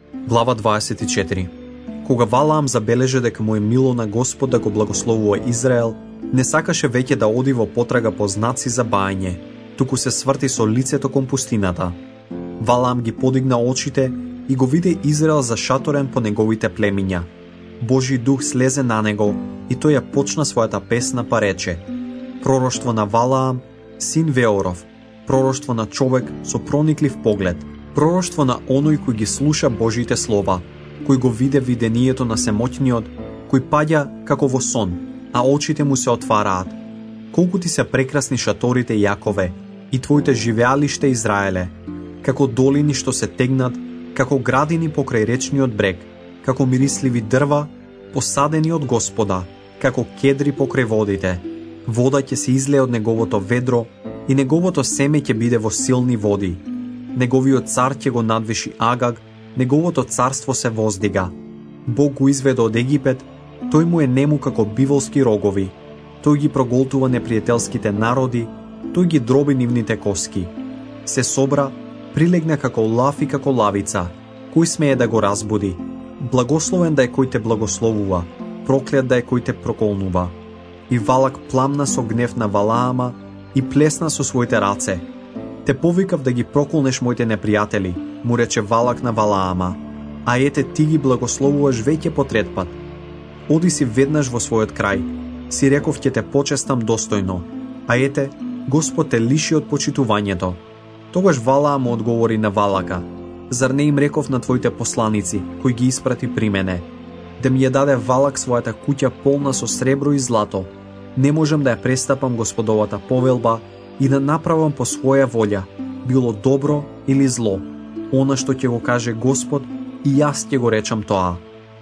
Глава 24. Кога Валаам забележа дека му е мило на Господ да го благословува Израел, не сакаше веќе да оди во потрага по знаци за бајање, туку се сврти со лицето кон пустината. Валаам ги подигна очите и го виде Израел зашаторен по неговите племиња. Божи дух слезе на него и тој ја почна својата песна па рече: пророштво на Валаам, син Веоров, пророштво на човек со прониклив поглед, пророштво на оној кој ги слуша Божите слова, кој го виде видението на Семоќниот, кој паѓа како во сон, а очите му се отвараат. Колку ти се прекрасни шаторите, Јакове, и твоите живеалиште, Израеле, како долини што се тегнат, како градини покрај речниот брег, како мирисливи дрва, посадени од Господа, како кедри покрај водите. Вода ќе се излее од неговото ведро и неговото семе ќе биде во силни води. Неговиот цар ќе го надвиши Агаг, неговото царство се воздига. Бог го изведе од Египет, тој му е нему како биволски рогови. Тој ги проголтува непријателските народи, тој ги дроби нивните коски. Се собра, прилегна како лав и како лавица. Кој смее да го разбуди? Благословен да е кој те благословува, проклет да е кој те проколнува. И Валак пламна со гнев на Валаама и плесна со своите раце. Те повикав да ги проколнеш моите непријатели, му рече Валак на Валаама, а ете ти ги благословуваш веќе по трет пат. Оди си веднаш во својот крај, си реков ќе те почестам достојно, а ете, Господ те лиши од почитувањето. Тогаш Валаам одговори на Валака: зар не им реков на твоите посланици, кои ги испрати при мене, да ми ја даде Валак својата куќа полна со сребро и злато? Не можам да ја престапам Господовата повелба и да направам по своја волја, било добро или зло. Она што ќе го каже Господ, и јас ќе го речам тоа.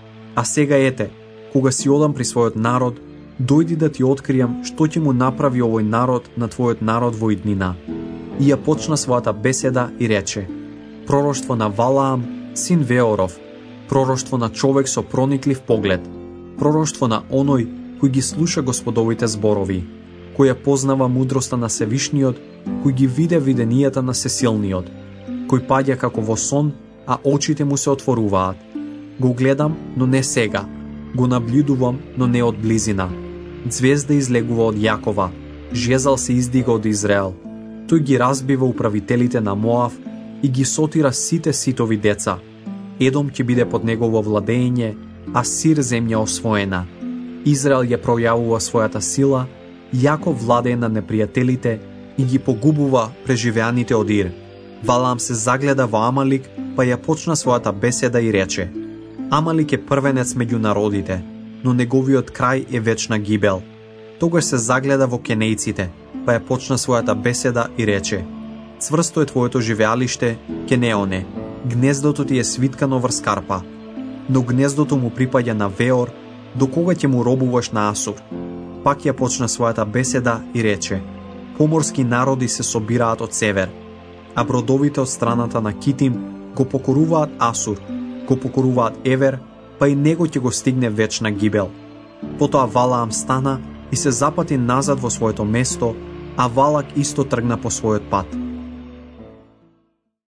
А сега ете, кога си одам при својот народ, дојди да ти откријам што ќе му направи овој народ на твојот народ во иднина. И ја почна својата беседа и рече: пророштво на Валаам, син Веоров, пророштво на човек со прониклив поглед, пророштво на оној кој ги слуша Господовите зборови, кој ја познава мудроста на Севишниот, кој ги виде виденијата на Сесилниот, кој паѓа како во сон, а очите му се отворуваат. Го гледам, но не сега, го наблюдувам, но не од близина. Звезда излегува од Јакова, жезал се издига од Израел. Тој ги разбива управителите на Моав и ги сотира сите ситови деца. Едом ќе биде под негово владење, а Сир земја освоена. Израел ја пројавува својата сила, Јаков владее на непријателите и ги погубува преживеаните од Ир. Валаам се загледа во Амалик, па ја почна својата беседа и рече: Амалик е првенец меѓу народите, но неговиот крај е вечна гибел. Тогаш се загледа во кенејците, па ја почна својата беседа и рече: цврсто е твоето живеалиште, Кенеоне, гнездото ти е свиткано врз карпа, но гнездото му припаѓа на Веор, до кога ќе му робуваш на Асур? Пак ја почна својата беседа и рече: поморски народи се собираат од север, а бродовите од страната на Китим го покоруваат Асур, го покоруваат Евер, па и него ќе го стигне вечна гибел. Потоа Валаам стана и се запати назад во своето место, а Валак исто тргна по својот пат.